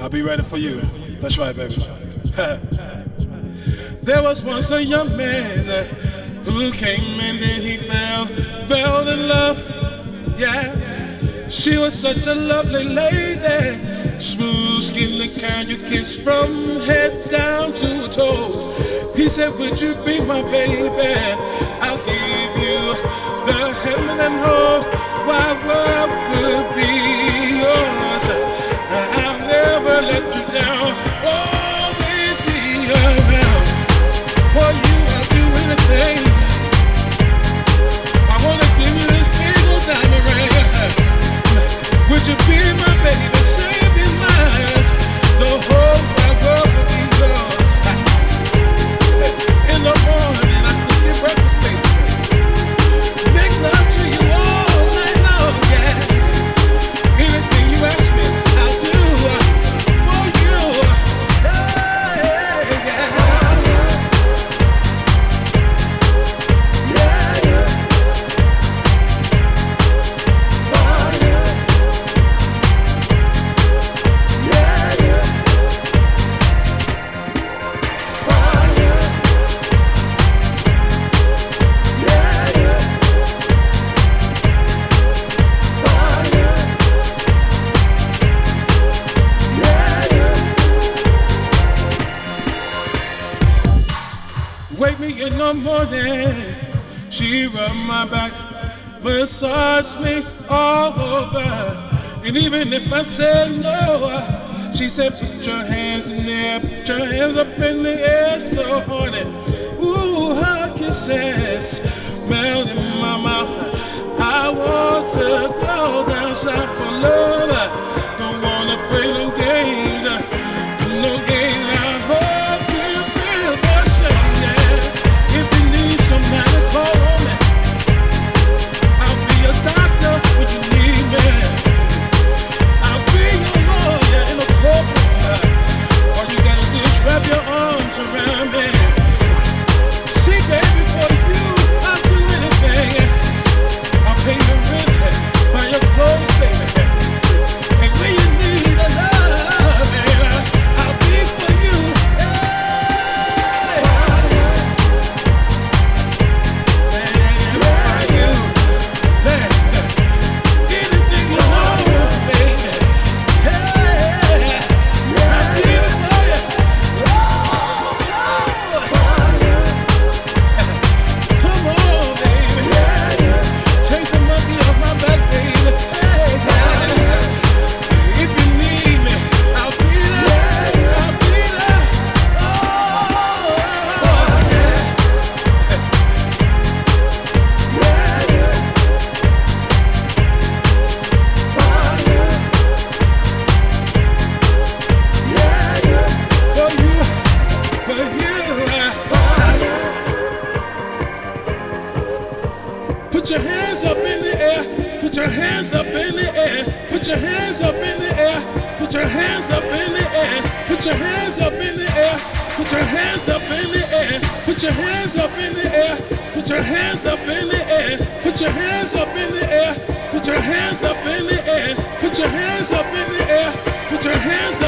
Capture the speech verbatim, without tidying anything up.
I'll be ready for you. That's right, baby. There was once a young man who came and then he fell, fell in love. Yeah, she was such a lovely lady, smooth skin, the kind you kiss from head down to her toes. He said, would you be my baby? I'll give you the heaven and whole wide world will be yours. I'll never let you down, always be around. For you I'll do anything. I wanna give you this big old diamond ring. Would you be my baby? Save your lives. The whole wide world will be yours. In the morning I cook your breakfast, baby. Make love to you all night long, yeah. Anything you ask me, I'll do for you. Hey, yeah. Yeah, yeah. For you. Yeah, yeah. For you. Yeah, yeah. For you. Yeah, yeah. Wake me in the morning, she rub my back, massage me all over. And even if I said no, she said put your hands in the air, put your hands up in the air so horny. Ooh, her kisses melt in my mouth. I want to go down south for love. Don't wanna play no games, no games. I hope you feel the same, yeah. If you need somebody, call on me. I'll be your doctor when you need me. I'll be your lawyer in a courtroom. All you gotta do is wrap your arms around me. See, baby, for you, I'll do anything. I'll pay your rent, buy your clothes, baby. And when you need a love, baby, I'll be for you. Hey. For you. Hey. Anything you want, baby. Hey. I'll be it for you. Come on, baby. Take the monkey off my back, baby. Hey, if you need me, I'll be there. I'll be there. Oh, yeah. For you, for you. Put your hands up in the air. Put your hands up in the air. Put your hands up in the air. Put your hands up in the air. Put your hands up in the air. Put your hands up in the air. Put your hands up in the air. Put your hands up in the air. Put your hands up in the air. Put your hands up in the air. Put your hands up in the air. Put your hands